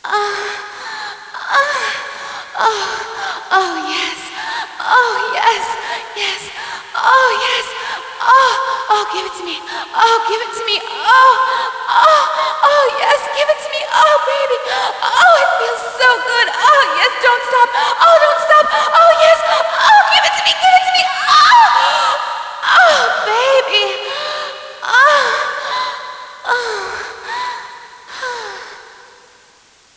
Oh, yes. Oh, yes. Yes. Oh, yes. Oh, give it to me. Oh, give it to me. Oh, yes, give it to me. Oh, baby.